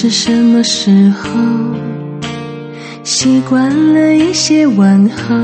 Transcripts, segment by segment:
是什么时候，习惯了一些问候，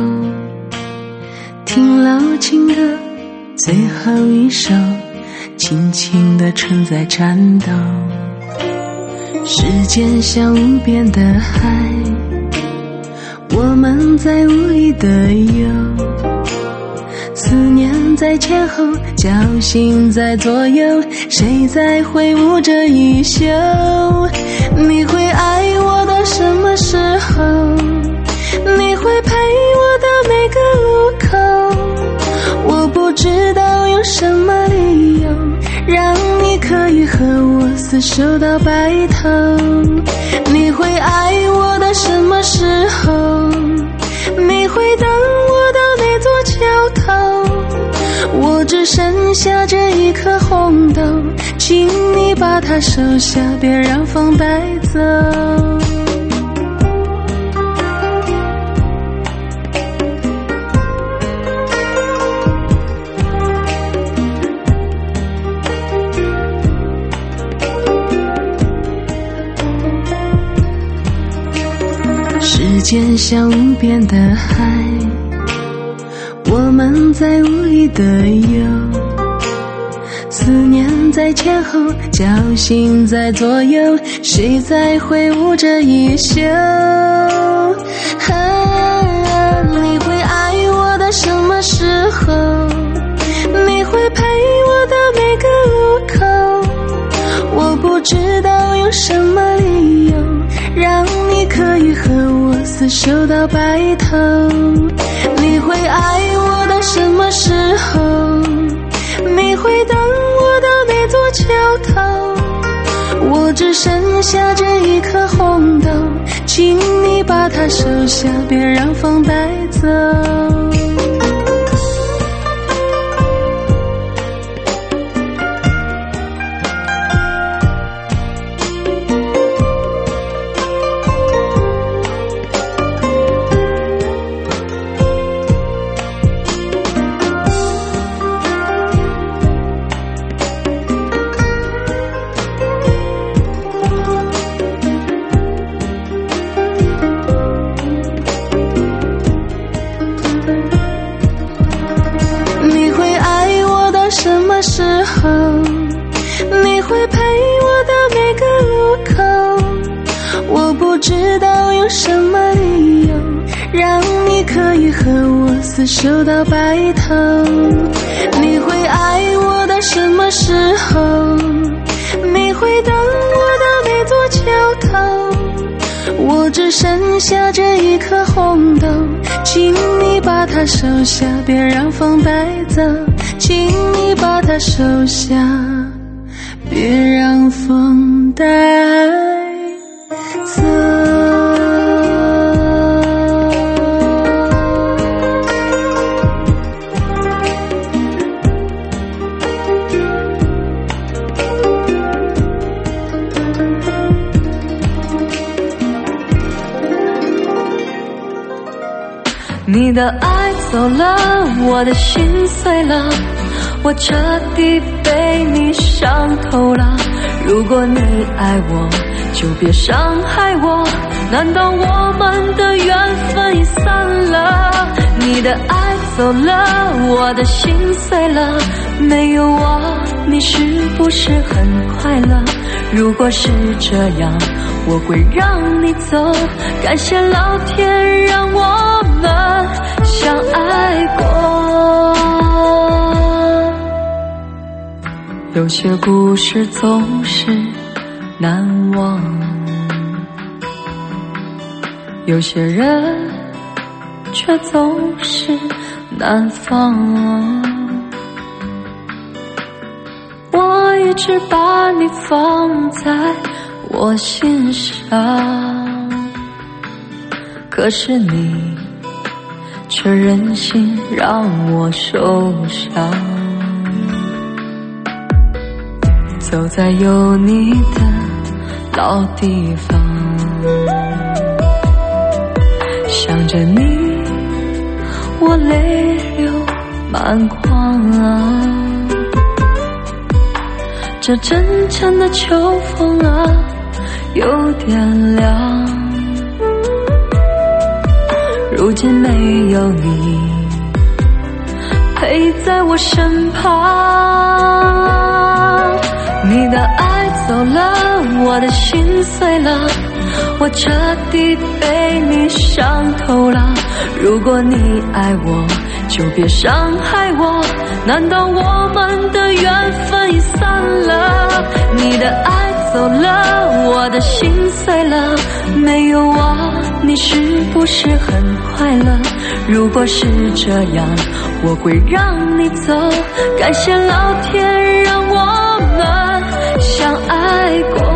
听老情歌最后一首，轻轻地存在颤抖。时间像无边的海，我们在无意的游，思念在前后，侥幸在左右，谁在挥舞着衣袖？你会爱我到什么时候？你会陪我到哪个路口？我不知道用什么理由让你可以和我厮守到白头。你会爱我到什么时候？你会等我到哪座桥头？我只剩下这一颗红豆，请你把它收下，别让风带走。时间像无边的海，我们在无意的游，思念在前后，侥幸在左右，谁在挥舞着衣袖？你会爱我到什么时候？你会陪我到哪个路口？我不知道用什么理由让你可以和我厮守到白头。你会爱我到什么时候？你会等我到哪座桥头？我只剩下这一颗红豆，请你把它收下，别让风带走。什么时候？你会陪我到哪个路口？我不知道用什么理由让你可以和我厮守到白头。你会爱我到什么时候？你会等我到哪座桥头？我只剩下这一颗红豆，请你把它收下，别让风带走。请你把它收下，别让风带走。 你的爱走了，我的心碎了，我彻底被你伤透了。如果你爱我，就别伤害我，难道我们的缘分已散了？你的爱走了，我的心碎了，没有我你是不是很快乐？如果是这样，我会让你走，感谢老天让我们相爱过。有些故事总是难忘，有些人却总是难放。我一直把你放在我心上，可是你却任性让我受伤。走在有你的老地方，想着你我泪流满眶啊。这阵阵的秋风啊， 有点凉。如今没有你陪在我身旁，你的爱走了，我的心碎了，我彻底被你伤透了。如果你爱我，就别伤害我，难道我们的缘分已散了？你的爱走了，我的心碎了，没有我，你是不是很快乐？如果是这样，我会让你走。感谢老天让我们相爱过。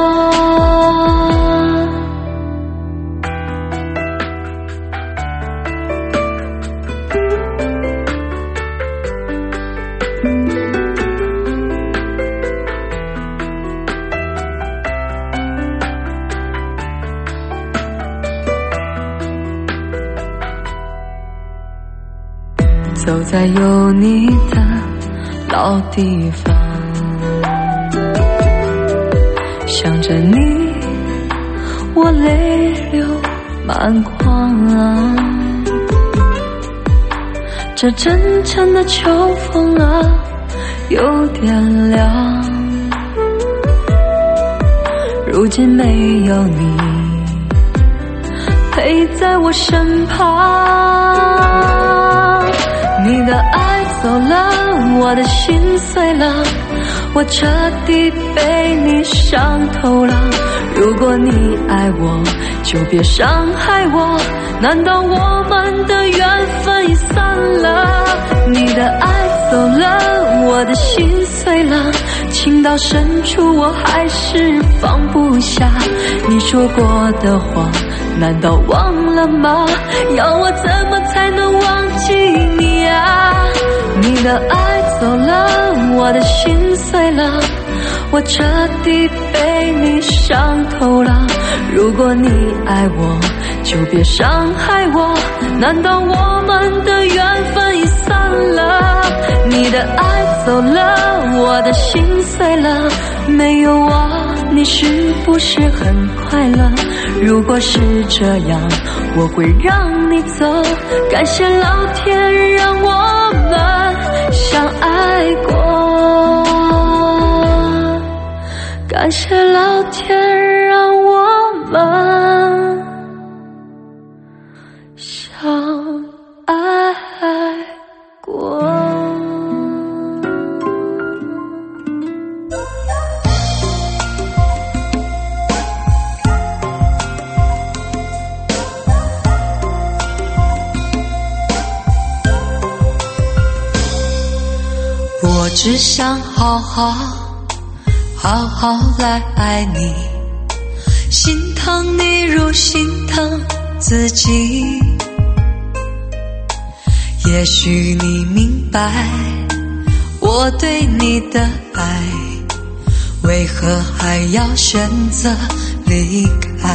走在有你的老地方，想着你，我泪流满眶啊。这阵阵的秋风啊，有点凉。如今没有你陪在我身旁，你的爱走了，我的心碎了，我彻底被你伤透了。如果你爱我，就别伤害我，难道我们的缘分已散了？你的爱走了，我的心碎了，情到深处我还是放不下。你说过的话，难道忘了吗？要我怎么才能忘记你啊？你的爱走了，我的心碎了，我彻底被你伤透了。如果你爱我，就别伤害我，难道我们的缘分已散了？你的爱走了，我的心碎了，没有我，你是不是很快乐？如果是这样，我会让你走。感谢老天让我们相爱过，感谢老天让我们相爱过。 我只想好好来爱你，心疼你如心疼自己。也许你明白我对你的爱，为何还要选择离开？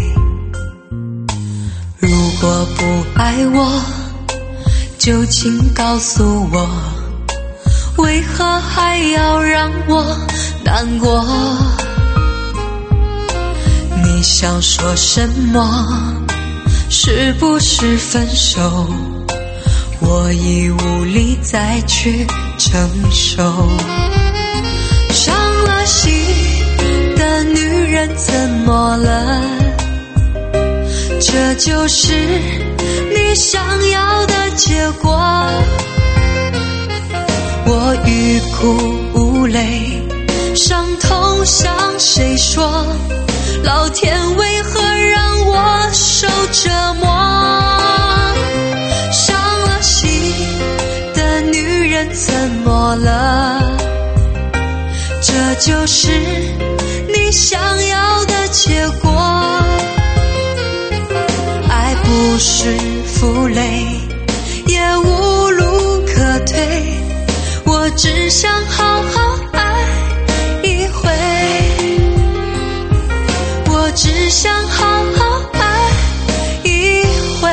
如果不爱我，就请告诉我，为何还要让我难过？你想说什么？是不是分手？我已无力再去承受。伤了心的女人怎么了？这就是你想要的结果。我欲哭无泪，伤痛向谁说？老天为何让我受折磨？伤了心的女人怎么了？这就是你想要的结果。爱不是负累，也无路可退，我只想好好爱一回，我只想好好爱一回。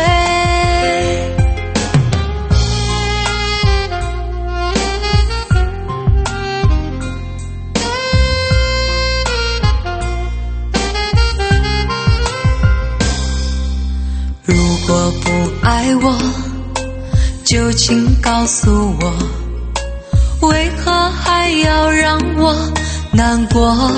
果不爱我，就请告诉我，为何还要让我难过？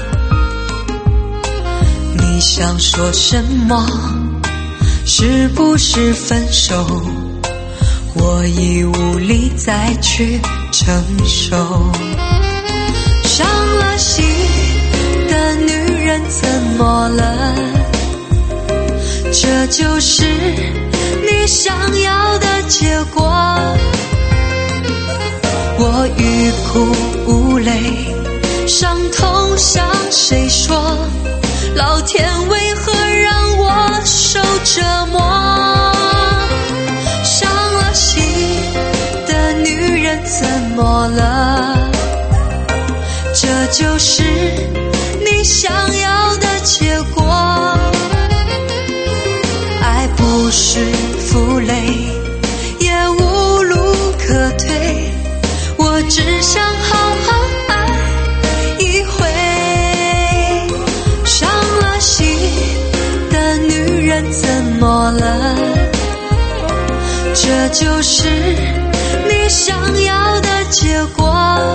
你想说什么？是不是分手？我已无力再去承受。伤了心的女人怎么了？这就是你想要的结果。我欲哭无泪，伤痛向谁说？老天为何让我受折磨？伤了心的女人怎么了？这就是你想要的结果。爱不是负累，也无路可退，我只想好好爱一回。伤了心的女人怎么了？这就是你想要的结果。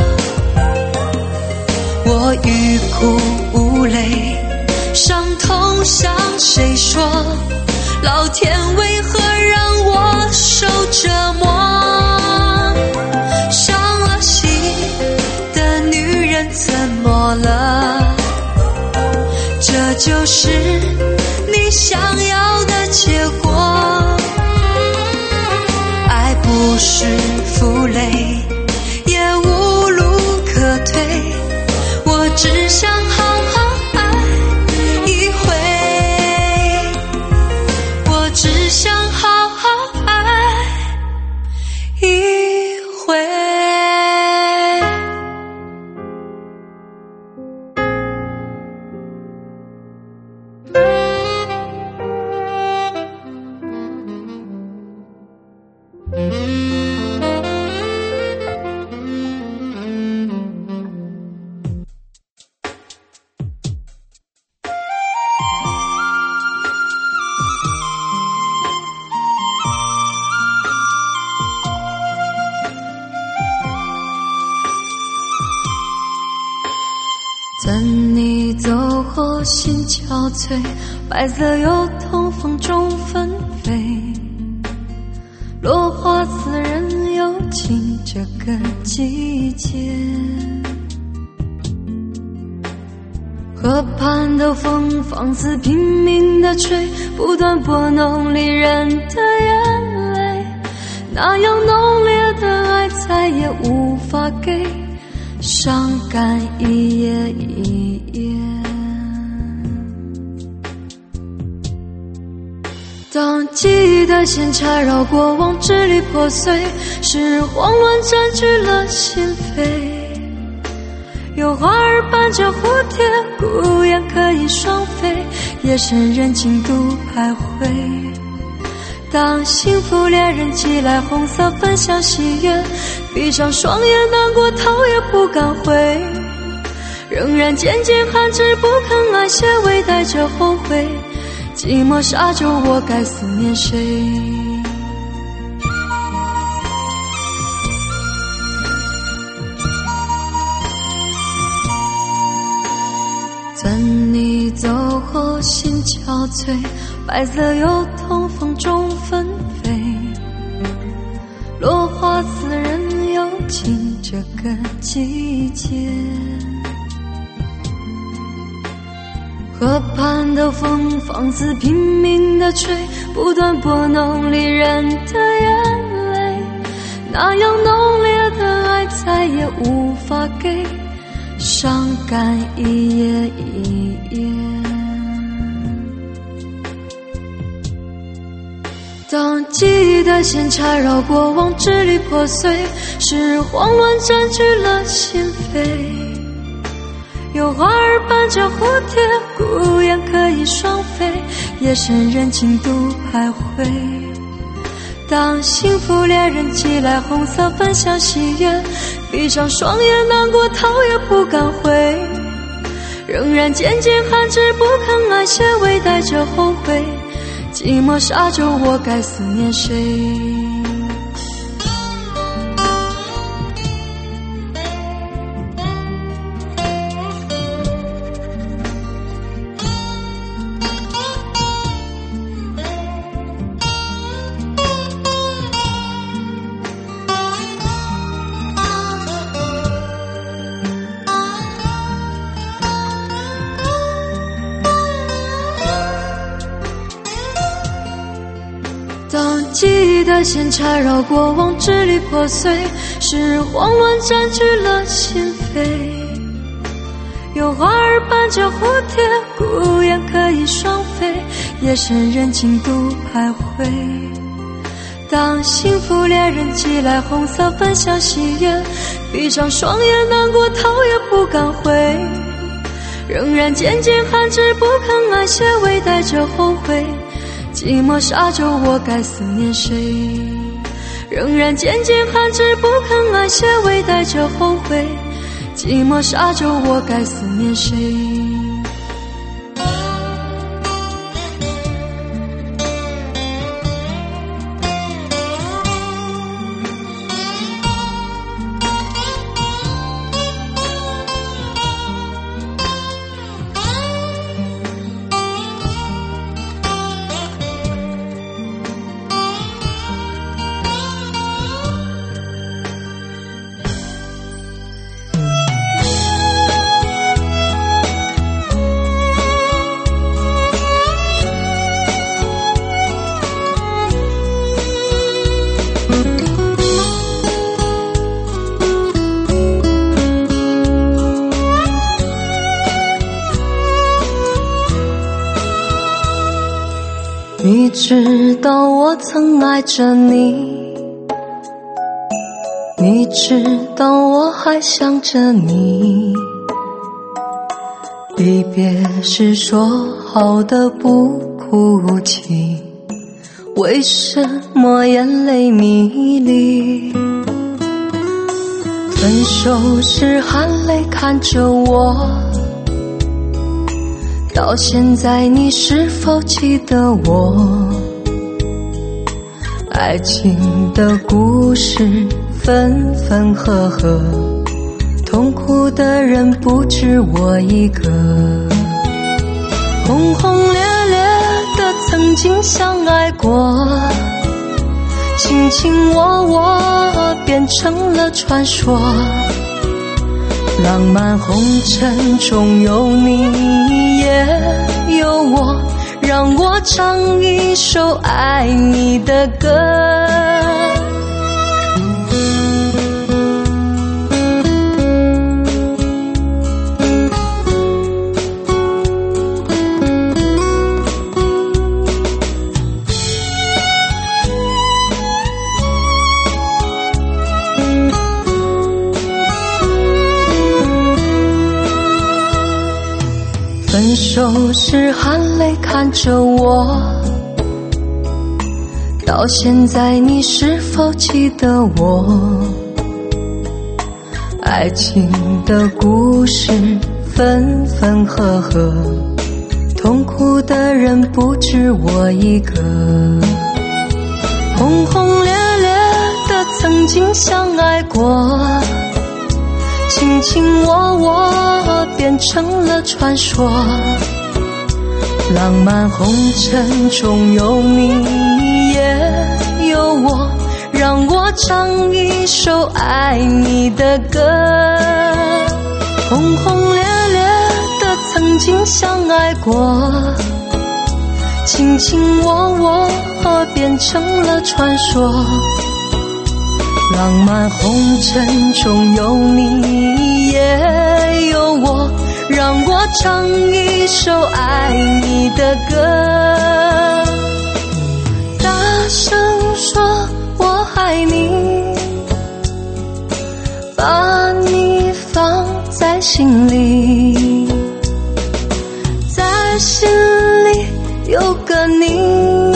我欲哭无泪，伤痛向谁说？老天为何让我受折磨？伤了心的女人怎么了？这就是你想要的结果。爱不是负累，也无路可退，我只想好好爱一回，我只想好好爱一回。等你走后心憔悴，白色油桐风中纷飞，落花似人有情这个季节。河畔的风放肆拼命地吹，不断拨弄离人的眼泪，那样浓烈的爱再也无法给，伤感一页一页。当记忆的线缠绕过往，支离破碎，是慌乱占据了心扉。有花儿伴着蝴蝶，孤雁可以双飞，夜深人静独徘徊。当幸福恋人寄来红色分享喜悦，闭上双眼难过头也不敢回，仍然渐渐含着不肯爱些微带着后悔，寂寞沙洲我该思念谁？等你走后心憔悴，白色油桐风中纷飞，落花似人有情这个季节。河畔的风放肆拼命地吹，不断拨弄离人的眼泪，那样浓烈的爱再也无法给，伤感一页一页。当记忆的线缠绕过往，支离破碎，是慌乱占据了心扉。有花儿伴着蝴蝶，孤雁可以双飞，夜深人静独徘徊。当幸福恋人寄来红色分享喜悦，闭上双眼难过头也不敢回，仍然渐渐含着不肯爱些微带着后悔， 寂寞沙洲，我该思念谁？记忆的线缠绕过往，支离破碎，时日慌乱占据了心扉。有花儿伴着蝴蝶，孤雁可以双飞，夜深人静独徘徊。当幸福恋人寄来红色分享喜悦，闭上双眼难过头也不敢回，仍然渐渐含着不肯安歇，微带着后悔。寂寞沙洲，我该思念谁？仍然渐渐含着不肯安歇，微带着后悔。寂寞沙洲，我该思念谁？你知道我曾爱着你，你知道我还想着你，离别时说好的不哭泣，为什么眼泪迷离？分手时含泪看着我，到现在你是否记得我？爱情的故事分分合合，痛苦的人不止我一个。轰轰烈烈的曾经相爱过，卿卿我我变成了传说。浪漫红尘中有你也有我，让我唱一首爱你的歌。分手时含泪看着我，到现在你是否记得我？爱情的故事分分合合，痛苦的人不止我一个。轰轰烈烈的曾经相爱过，卿卿我我变成了传说。浪漫红尘中有你也有我，让我唱一首爱你的歌。轰轰烈烈的曾经相爱过，卿卿我我变成了传说。浪漫红尘中有你也有我，让我唱一首爱你的歌。大声说我爱你，把你放在心里，在心里有个你。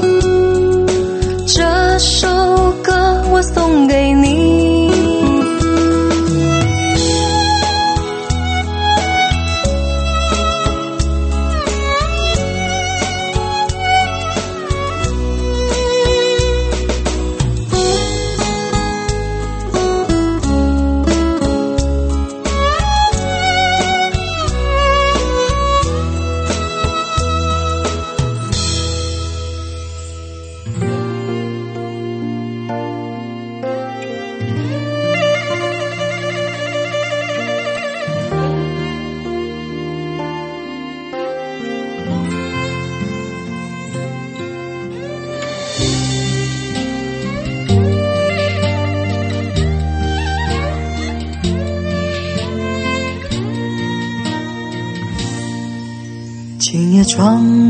这首歌我送给你。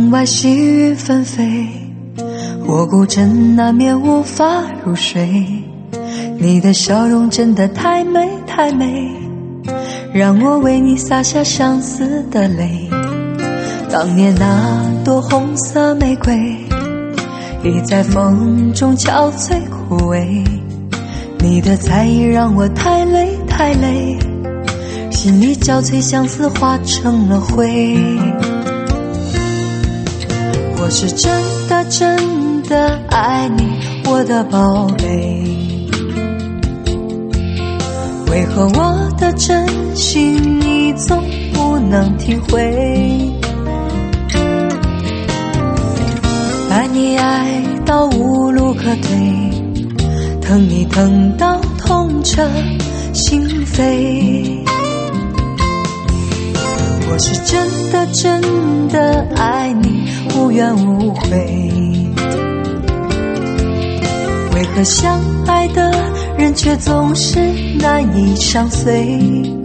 窗外细雨纷飞，我孤枕难眠无法入睡，你的笑容真的太美太美，让我为你洒下相思的泪。当年那朵红色玫瑰已在风中憔悴枯萎，你的在意让我太累太累，心里交瘁相思化成了灰。我是真的真的爱你，我的宝贝，为何我的真心你总不能体会？爱你爱到无路可退，疼你疼到痛彻心扉。我是真的真的爱你，无怨无悔，为何相爱的人却总是难以相随？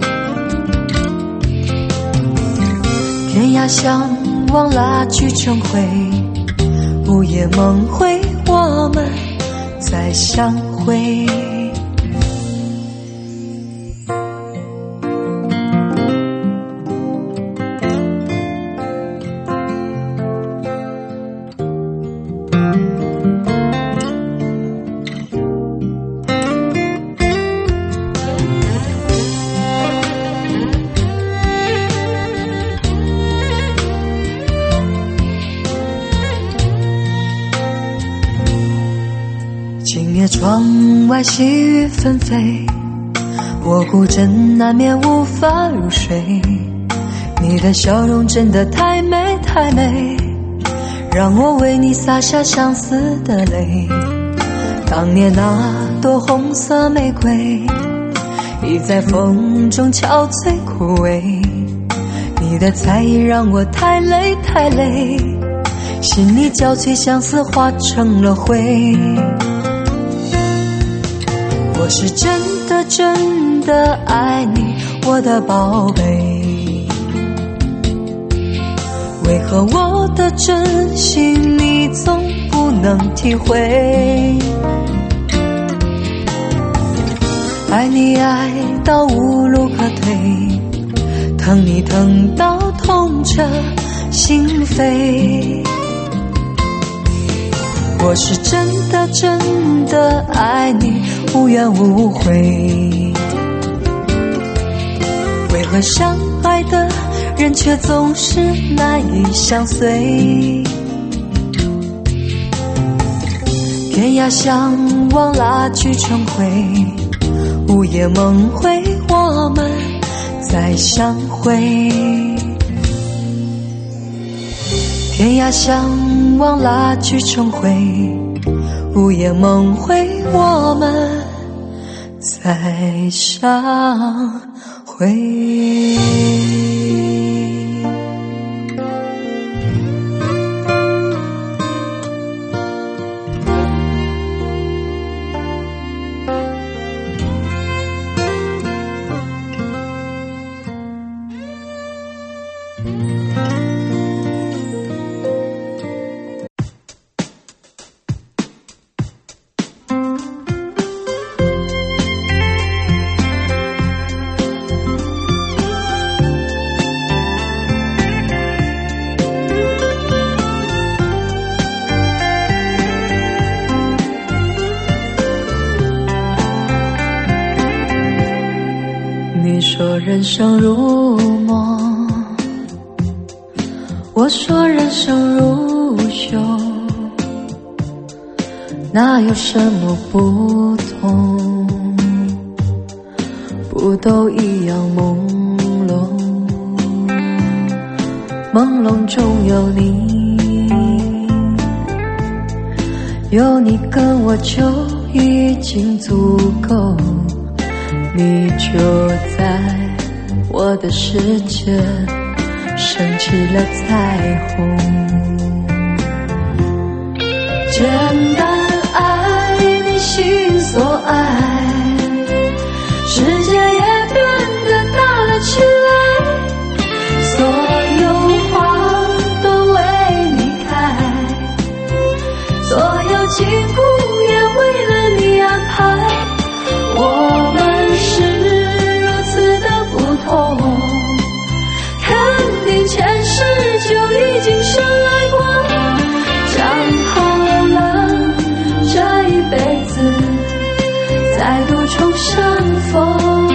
天涯相望蜡炬成灰，午夜梦回我们再相会。今夜窗外细雨纷飞，我孤枕难眠无法入睡，你的笑容真的太美太美，让我为你洒下相思的泪。当年那朵红色玫瑰已在风中憔悴枯萎，你的在意让我太累太累，心里交瘁相思化成了灰。我是真的真的爱你，我的宝贝，为何我的真心你总不能体会？爱你爱到无路可退，疼你疼到痛彻心扉。我是真的真的爱你，无怨无悔，为何相爱的人却总是难以相随？天涯相望蜡炬成灰，午夜梦回我们再相会。天涯相望蜡炬成灰，午夜梦回我们再相会。你说人生如梦，我说人生如秀，哪有什么不同？不都一样朦胧，朦胧中有你，有你跟我就已经足够。你就在我的世界升起了彩虹，简单爱你心所爱，世界也变得大了起来，所有话都为你再度重相逢。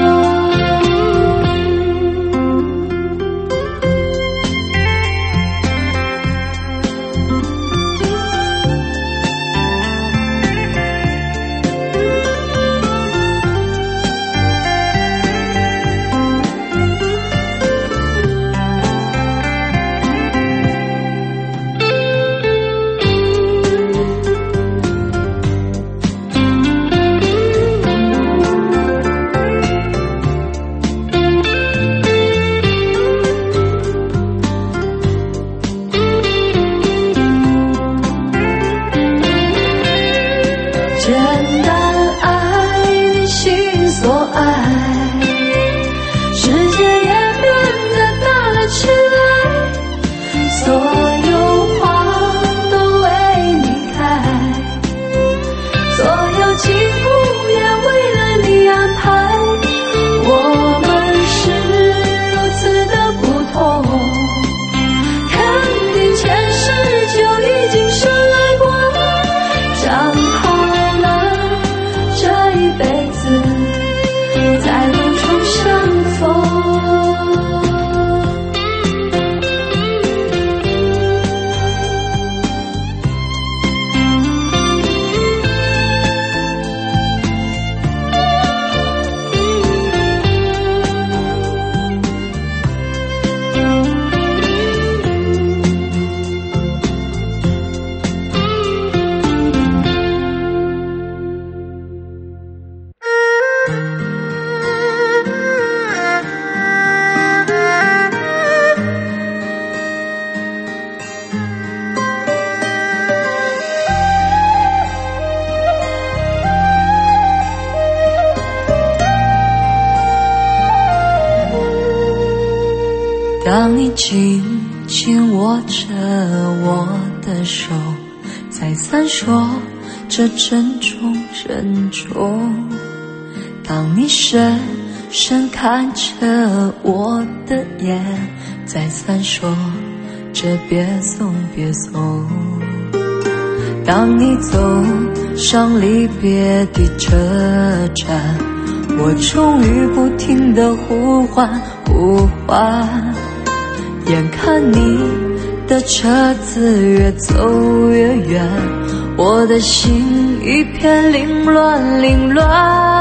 当你紧紧握着我的手，再三说着珍重珍重。当你深深看着我的眼，再三说着别送别送。当你走上离别的车站，我终于不停地呼唤呼唤。眼看你的车子越走越远，我的心一片凌乱凌乱。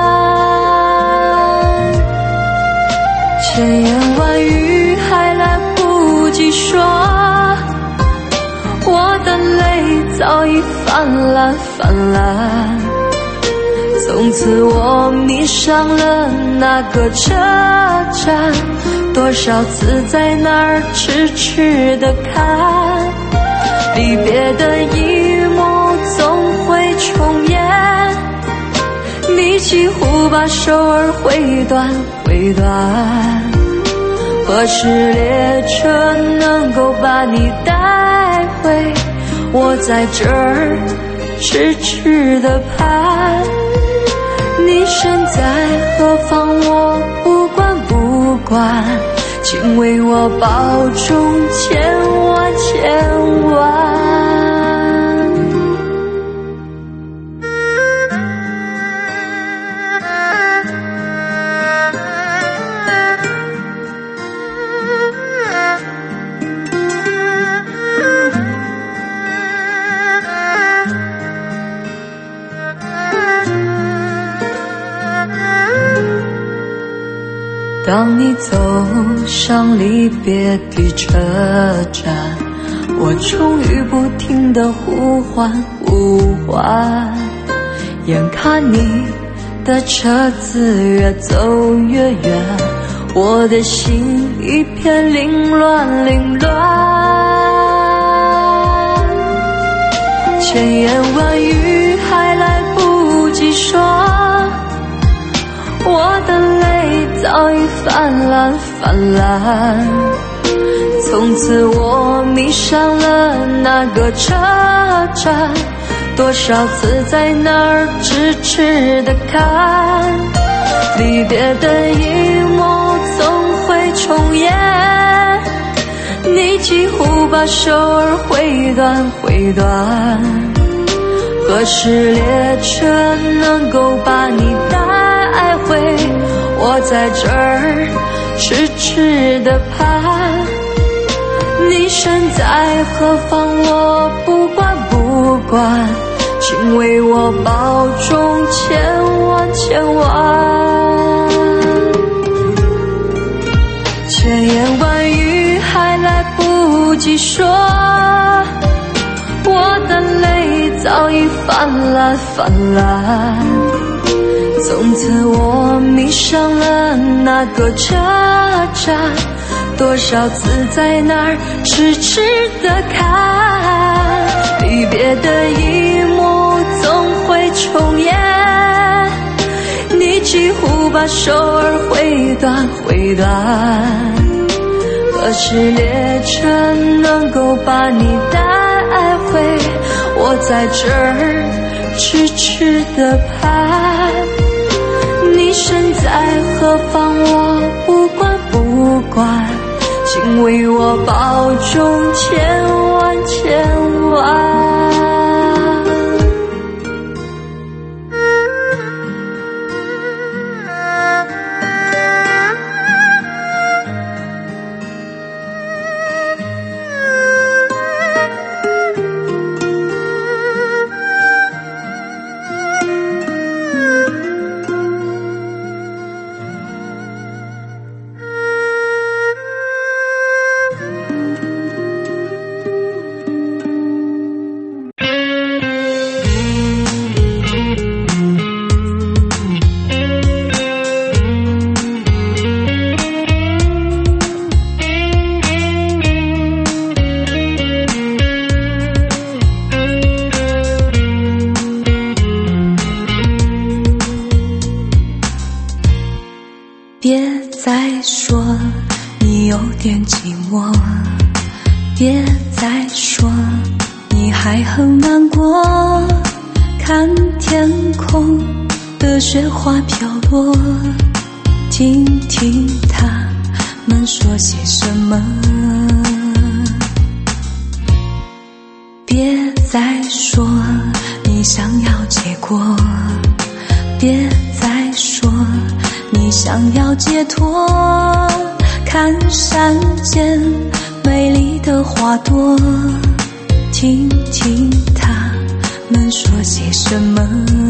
千言万语还来不及说，我的泪早已泛滥泛滥。从此我迷上了那个车站，多少次在那儿痴痴地看，离别的一幕总会重演。你几乎把手儿挥断挥断，何时列车能够把你带回？我在这儿痴痴地盼，你身在何方我不管不管，请为我保重千万千万。当你走上离别的车站，我终于不停地呼唤呼唤。眼看你的车子越走越远，我的心一片凌乱凌乱。千言万语还来不及说，我的泪早已泛滥泛滥。从此我迷上了那个车站，多少次在那儿痴痴地看，离别的一幕总会重演。你几乎把手儿挥断挥断， 何时列车能够把你带回？我在这儿痴痴地盼，你身在何方我不管不管，请为我保重千万千万。千言万语还来不及说，我的泪早已泛滥泛滥。从此我迷上了那个车站，多少次在那儿痴痴地看，离别的一幕总会重演，你几乎把手儿挥断挥断。何时列车能够把你带回？我在这儿痴痴地盼，你身在何方我不管不管，请为我保重千万千万。 别再说你有点寂寞，别再说你还很难过，看天空的雪花飘落，听听他们说些什么。别再说你想要结果，别再说你想要解脱，看山间美丽的花朵，听听他们说些什么。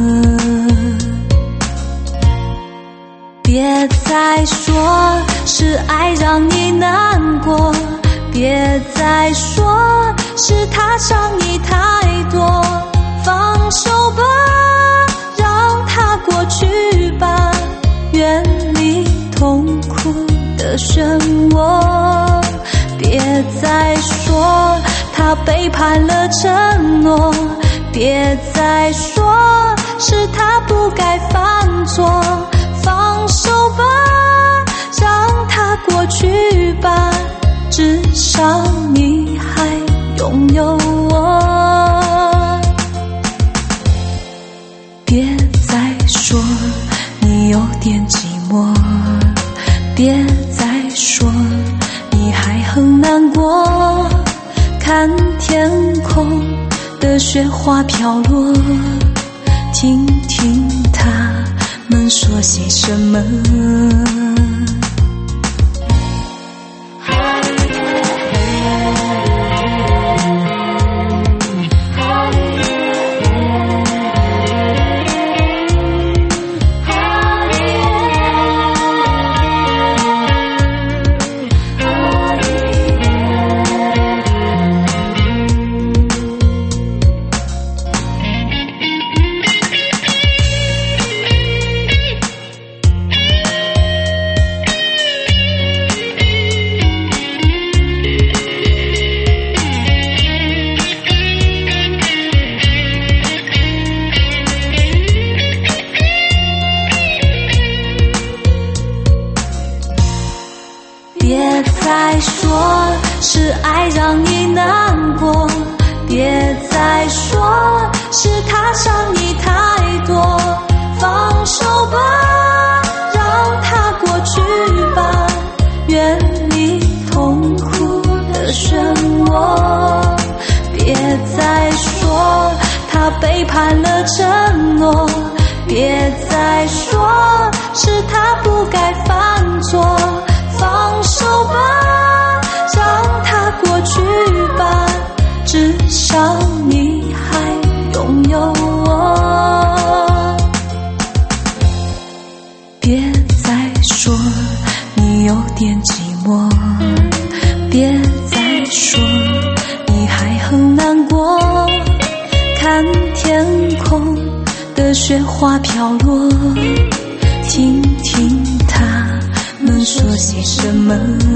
别再说是爱让你难过，别再说是他伤你太多，放手吧，让它过去吧，远离痛苦的漩涡。别再说他背叛了承诺，别再说是他不该犯错，放手吧，让它过去吧，至少你还拥有我。别再说你有点寂寞，别再说你还很难过，看天空的雪花飘落，听听他们说些什么。别再说是爱让你难过，别再说是他伤你太多，放手吧，让它过去吧，远离痛苦的漩涡。别再说他他背叛了承诺，别再说是他不该犯错，放手吧，让他过去吧，至少你还拥有我。别再说你有点寂寞，别再说你还很难过，看天空的雪花飘落，听听他们说些什么。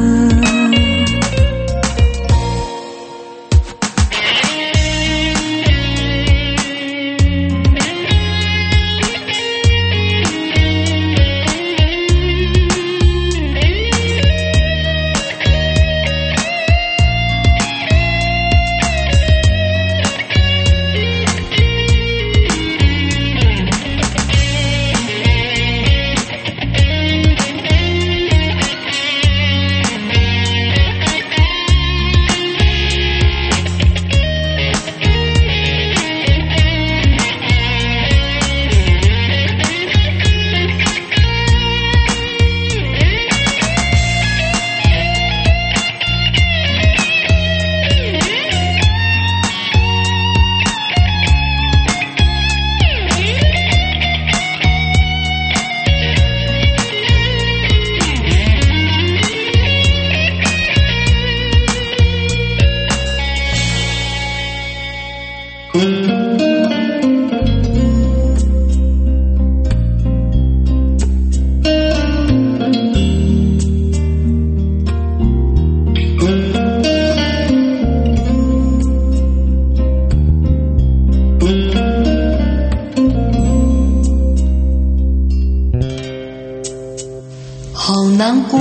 好难过，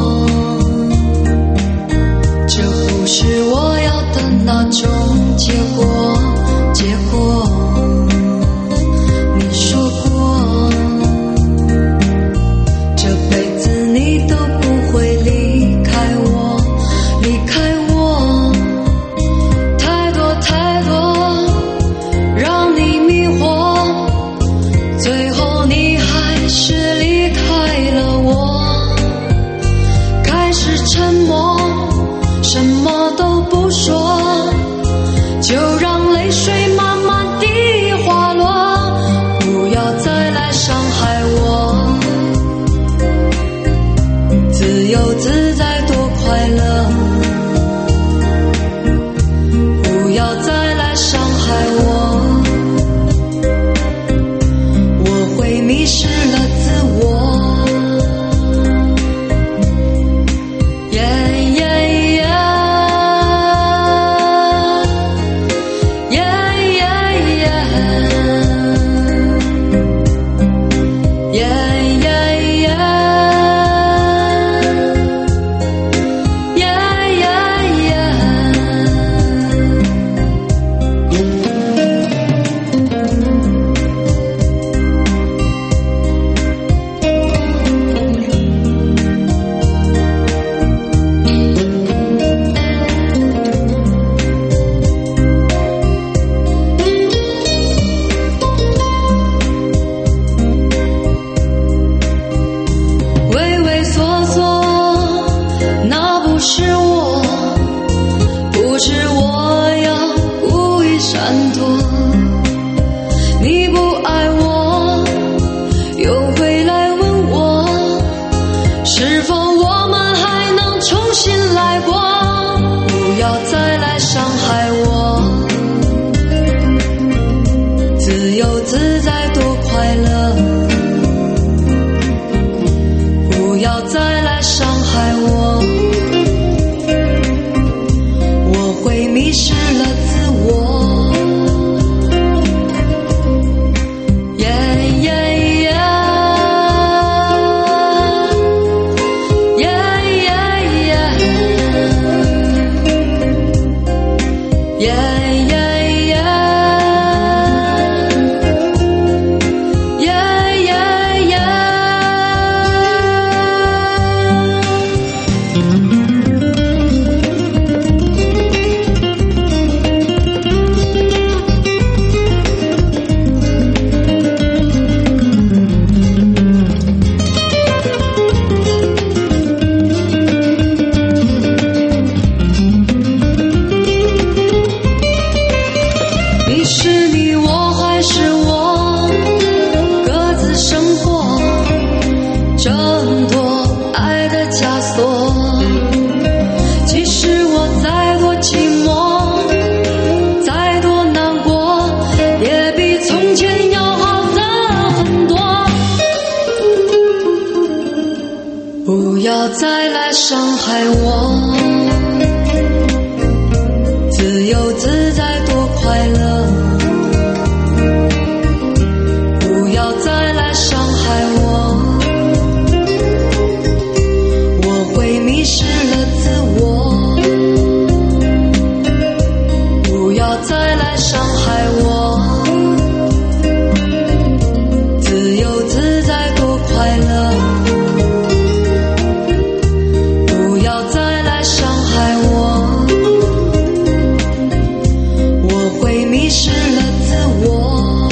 这不是我要的那种结果。你说过，这辈子你都不会离开我，太多太多让你迷惑，最后你还是离开了我。沉默，什么都不说，就让泪水慢慢地滑落，不要再来伤害我。自由自在多快乐，不要再来伤害我，我会迷失了自我。不是我要故意闪躲，你不爱我又回来问我，是否我们还能重新来过，不要再来伤害我，自由自在多快乐，不要再来伤害我，迷失了自我。 是你我还是我，各自生活，挣脱爱的枷锁。即使我再多寂寞，再多难过，也比从前要好的很多。不要再来伤害我，自由自在多快乐。不要再来伤害我，我会迷失了自我。不要再来伤害我，自由自在多快乐。不要再来伤害我，我会迷失了自我。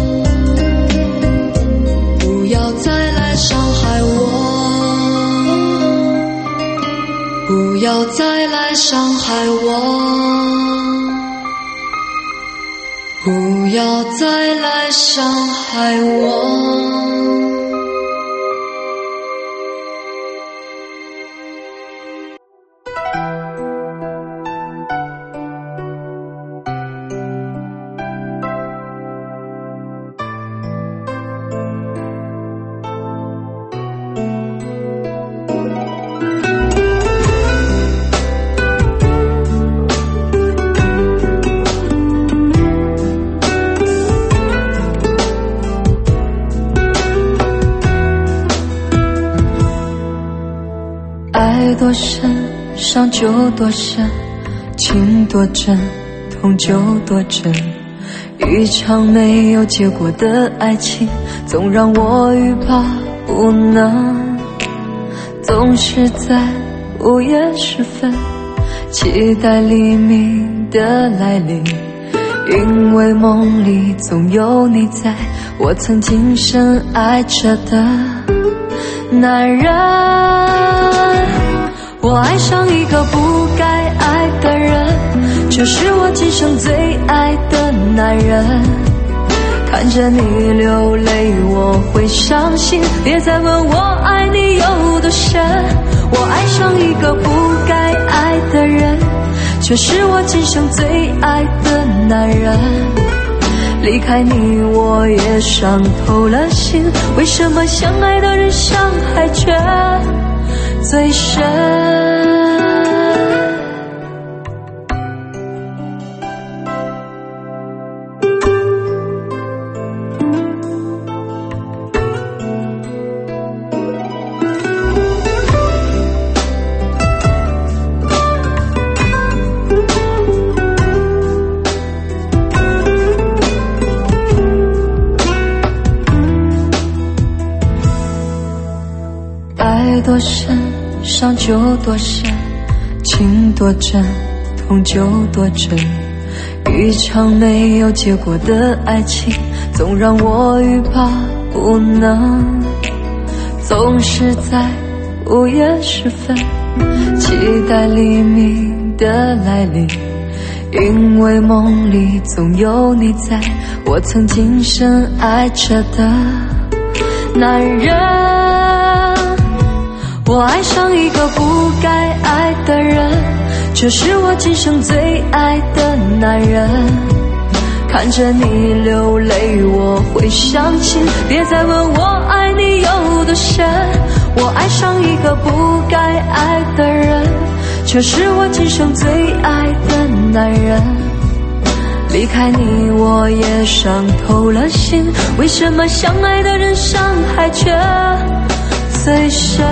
不要再来伤害我，不要再来伤害我，不要再来伤害我。爱多深，伤就多深，情多真，痛就多真。一场没有结果的爱情，总让我欲罢不能。总是在午夜时分，期待黎明的来临，因为梦里总有你在，我曾经深爱着的男人。我爱上一个不该爱的人，这是我今生最爱的男人。看着你流泪我会伤心，别再问我爱你有多深。我爱上一个不该爱的人，却是我今生最爱的男人。离开你我也伤透了心，为什么相爱的人伤害却最深？爱多深，伤就多深，情多真，痛就多真。一场没有结果的爱情，总让我欲罢不能。总是在午夜时分，期待黎明的来临，因为梦里总有你在，我曾经深爱着的男人。我爱上一个不该爱的人，这是我今生最爱的男人。看着你流泪我会伤心，别再问我爱你有多深。我爱上一个不该爱的人，却是我今生最爱的男人。离开你我也伤透了心，为什么相爱的人伤害却最深？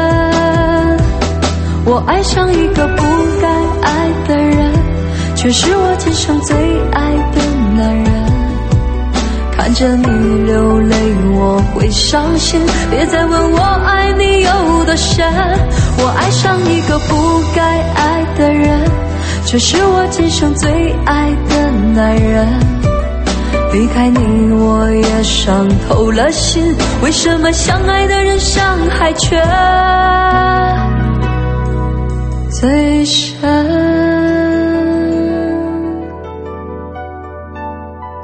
我爱上一个不该爱的人，却是我今生最爱的男人。看着你流泪我会伤心，别再问我爱你有多深。我爱上一个不该爱的人，却是我今生最爱的男人。离开你我也伤透了心，为什么相爱的人伤害却最深？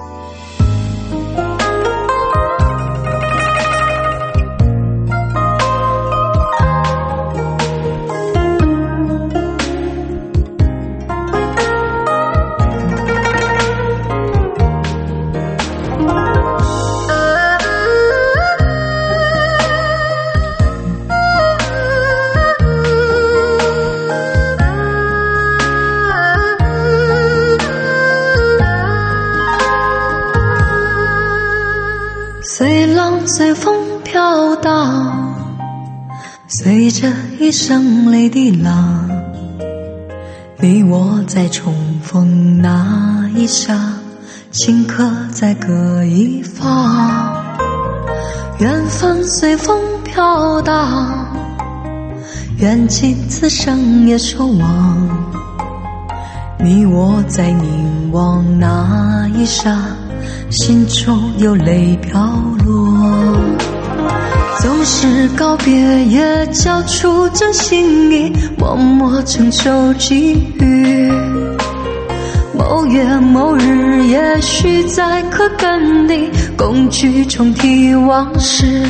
随风飘荡，随着一声泪滴浪，你我在重逢那一刹，顷刻在各一方。缘分随风飘荡，缘尽此生也守望。你我在凝望那一刹，心中有泪飘落。总是告别也交出真心意，默默承受际遇。某月某日，也许再可跟你共聚重提往事。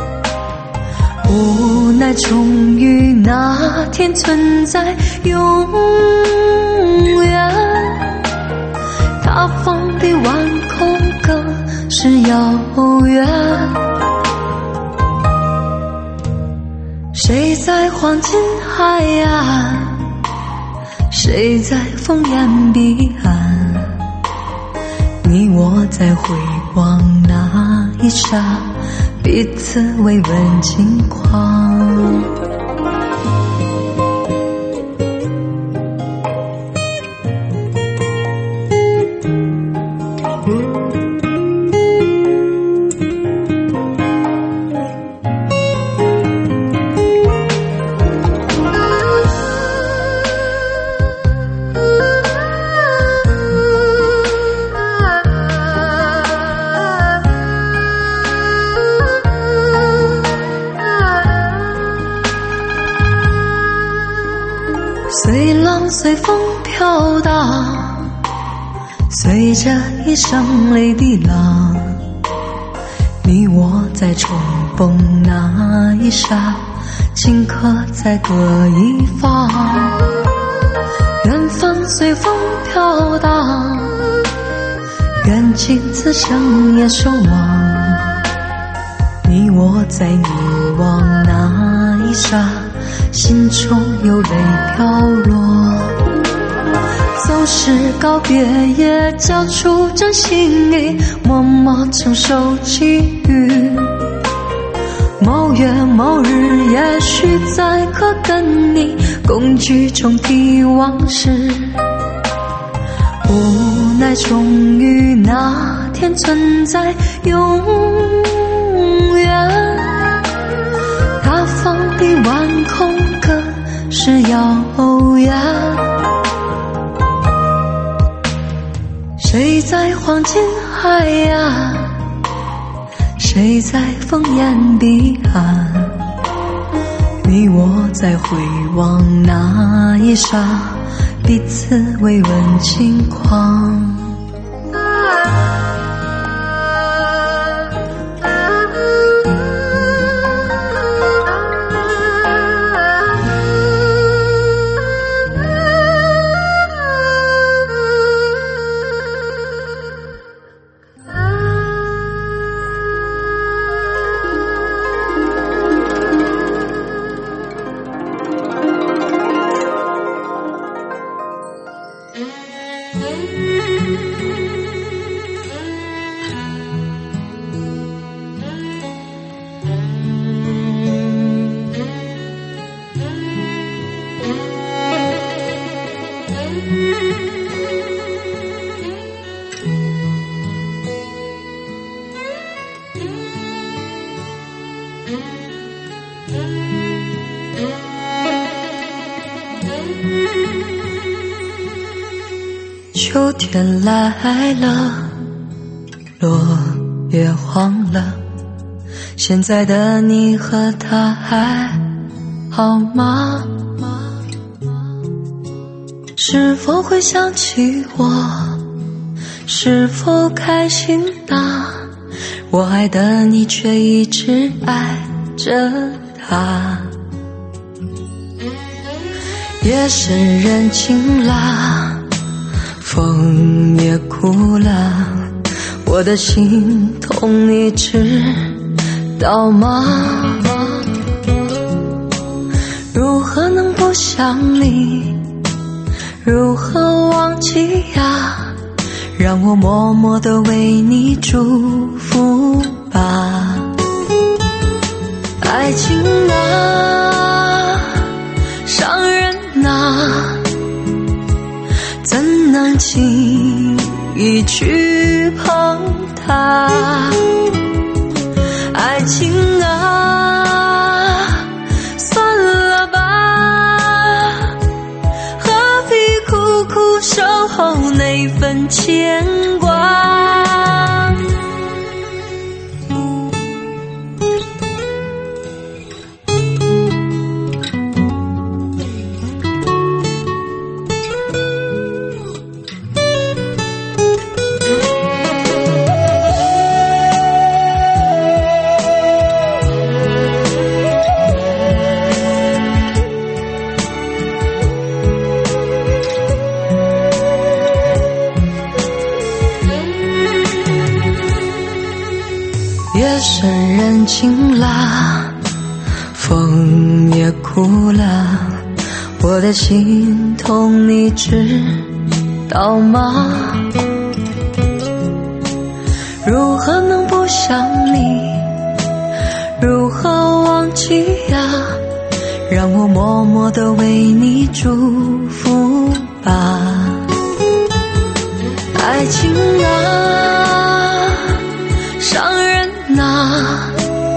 无奈终于那天存在永远，他方的晚空更是遥远。谁在黄金海岸，谁在烽烟彼岸，你我在回望那一刹，彼此慰问轻狂。随浪随风飘荡，随着一声泪滴浪，你我在重逢那一刹，顷刻在各一方。缘分随风飘荡，缘尽此生也守望。你我在凝望那一刹，心中有泪飘落。总是告别也交出真心意，默默承受际遇。某月某日，也许再可跟你共聚重提往事。无奈终于那天存在永远，他方的晚空更是遥远。谁在黄金海岸，谁在烽烟彼岸，你我在回望那一刹，彼此慰问轻狂。秋天来了，落叶黄了，现在的你和他还好吗？是否会想起我？是否开心呐？我爱的你却一直爱着他。夜深人静啦，风也哭了，我的心痛你知道吗？如何能不想你？如何忘记呀？让我默默地为你祝福吧。 爱情啊，伤人啊，怎能轻易去碰它？爱情啊，算了吧，何必苦苦守候那份牵挂？夜深人静啦，风也哭了，我的心痛你知道吗？如何能不想你？如何忘记呀？让我默默地为你祝福吧。爱情啊，伤人啊，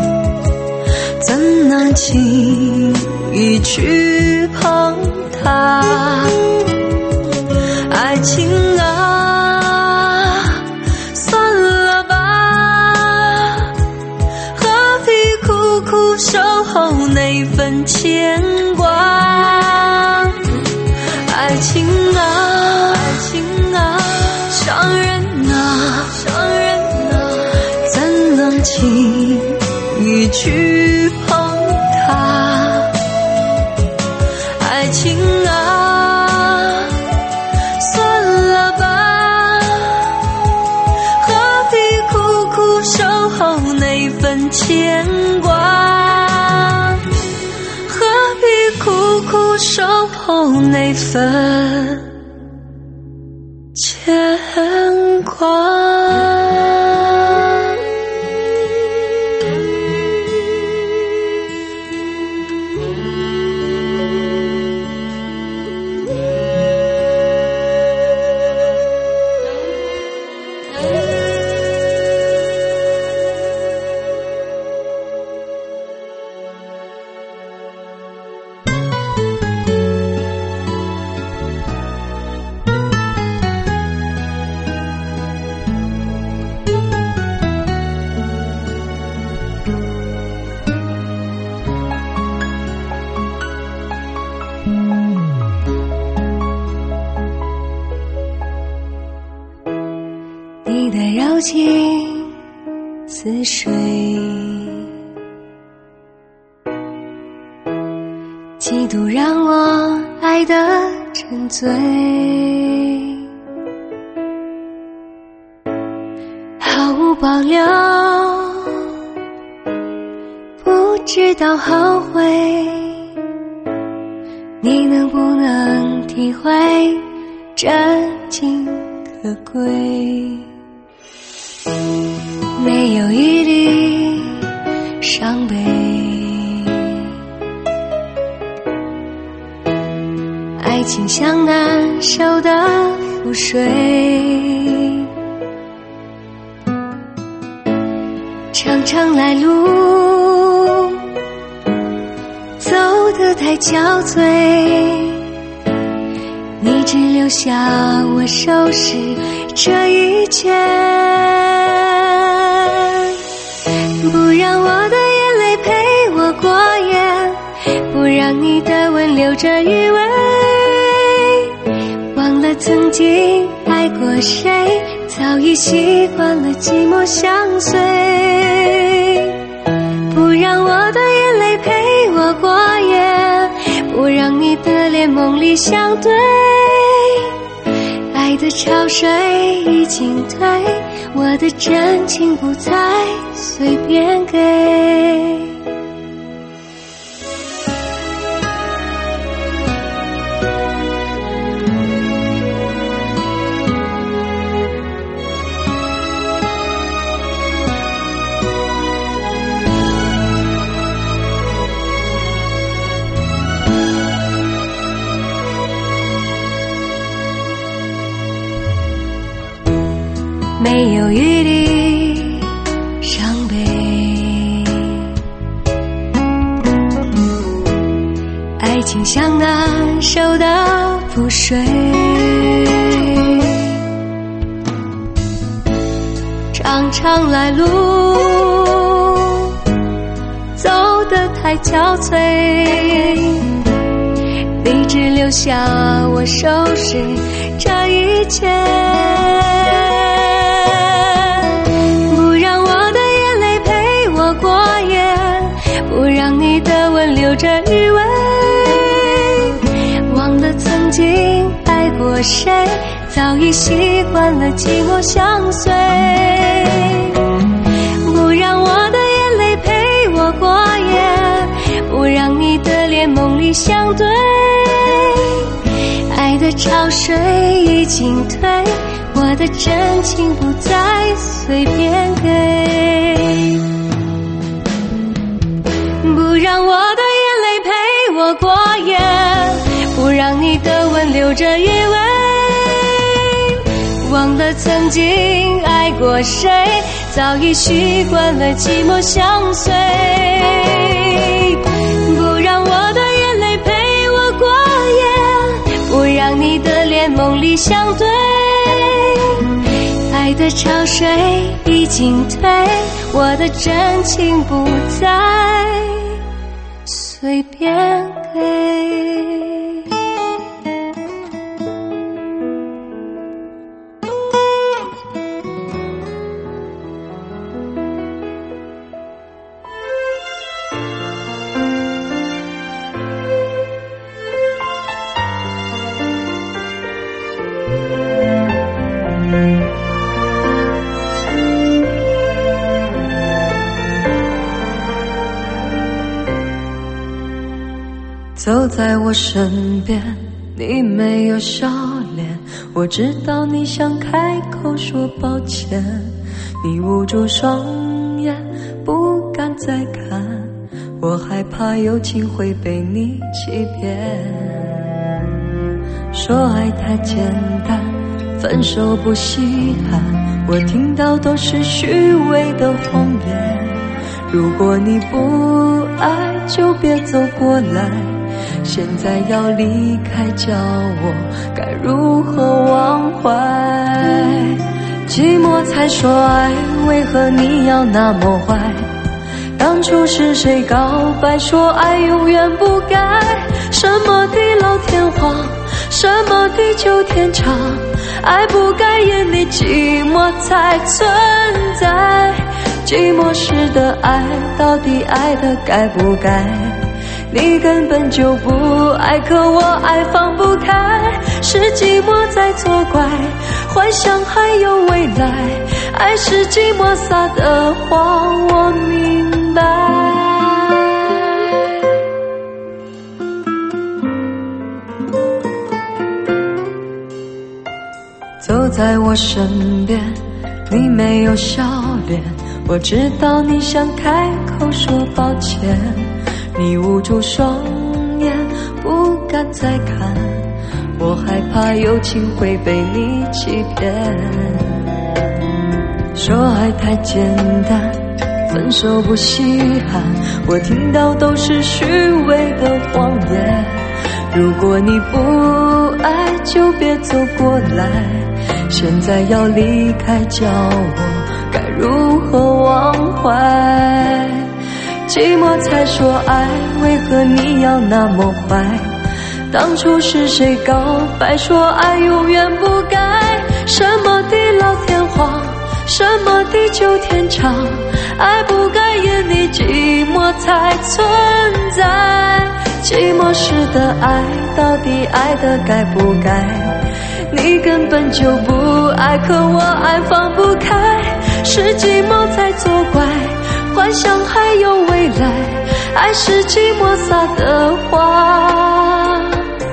怎能轻易去碰它？爱情啊，算了吧，何必苦苦守候那份牵挂？爱情啊，爱情啊，伤人啊，伤人啊，怎能轻易去碰它？爱情啊，算了吧，何必苦苦守候那份牵挂？何必苦苦守候那份牵挂？你的柔情似水，几度让我爱得沉醉，毫无保留，不知道后悔。你能不能体会真情可贵？没有一滴伤悲，爱情像难受的覆水，长长来路走得太憔悴，你只留下我收拾这一切，不让我的眼泪陪我过夜，不让你的吻留着余味，忘了曾经爱过谁，早已习惯了寂寞相随，不让我的眼泪陪我过夜，不让你的脸梦里相对，爱的潮水已经退，我的真情不再随便给。 一地伤悲。爱情像难受的覆水，常常来路走得太憔悴，你只留下我收拾这一切，不让我的眼泪陪我过夜，不让你的吻留着余味，忘了曾经爱过谁，早已习惯了寂寞相随，不让我的眼泪陪我过夜，不让你的脸梦里相对，爱的潮水已经退，我的真情不再随便给，不让我的眼泪陪我过夜，不让你的吻留着余味，忘了曾经爱过谁，早已习惯了寂寞相随，不让我的眼泪陪我过夜，不让你的脸梦里相对，爱的潮水已经退，我的真情不再随便给。走在我身边，你没有笑脸，我知道你想开口说抱歉，你捂住双眼不敢再看，我害怕友情会被你欺骗，说爱太简单，分手不稀罕，我听到都是虚伪的谎言，如果你不爱就别走过来，现在要离开，叫我该如何忘怀？寂寞才说爱，为何你要那么坏？当初是谁告白说爱永远不改？什么地老天荒，什么地久天长？爱不该眼里寂寞才存在。寂寞时的爱，到底爱的该不该？你根本就不爱，可我爱放不开，是寂寞在作怪，幻想还有未来，爱是寂寞撒的谎，我明白。走在我身边，你没有笑脸，我知道你想开口说抱歉，你捂住双眼不敢再看，我害怕友情会被你欺骗，说爱太简单，分手不稀罕，我听到都是虚伪的谎言，如果你不爱就别走过来，现在要离开，叫我该如何忘怀？寂寞才说爱，为何你要那么坏？当初是谁告白说爱永远不改？什么地老天荒，什么地久天长？爱不该眼里寂寞才存在。寂寞时的爱，到底爱的该不该？你根本就不爱，可我爱放不开，是寂寞在作怪，幻想还有未来，爱是寂寞撒的谎。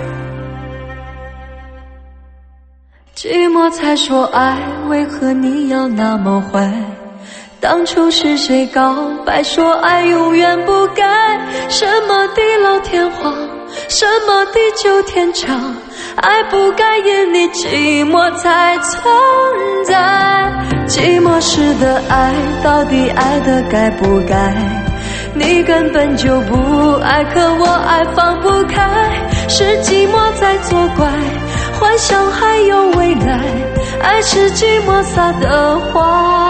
寂寞才说爱，为何你要那么坏？当初是谁告白说爱永远不改？什么地老天荒，什么地久天长？爱不该眼里寂寞才存在。 寂寞时的爱，到底爱的该不该？你根本就不爱，可我爱放不开。是寂寞在作怪，幻想还有未来，爱是寂寞撒的谎。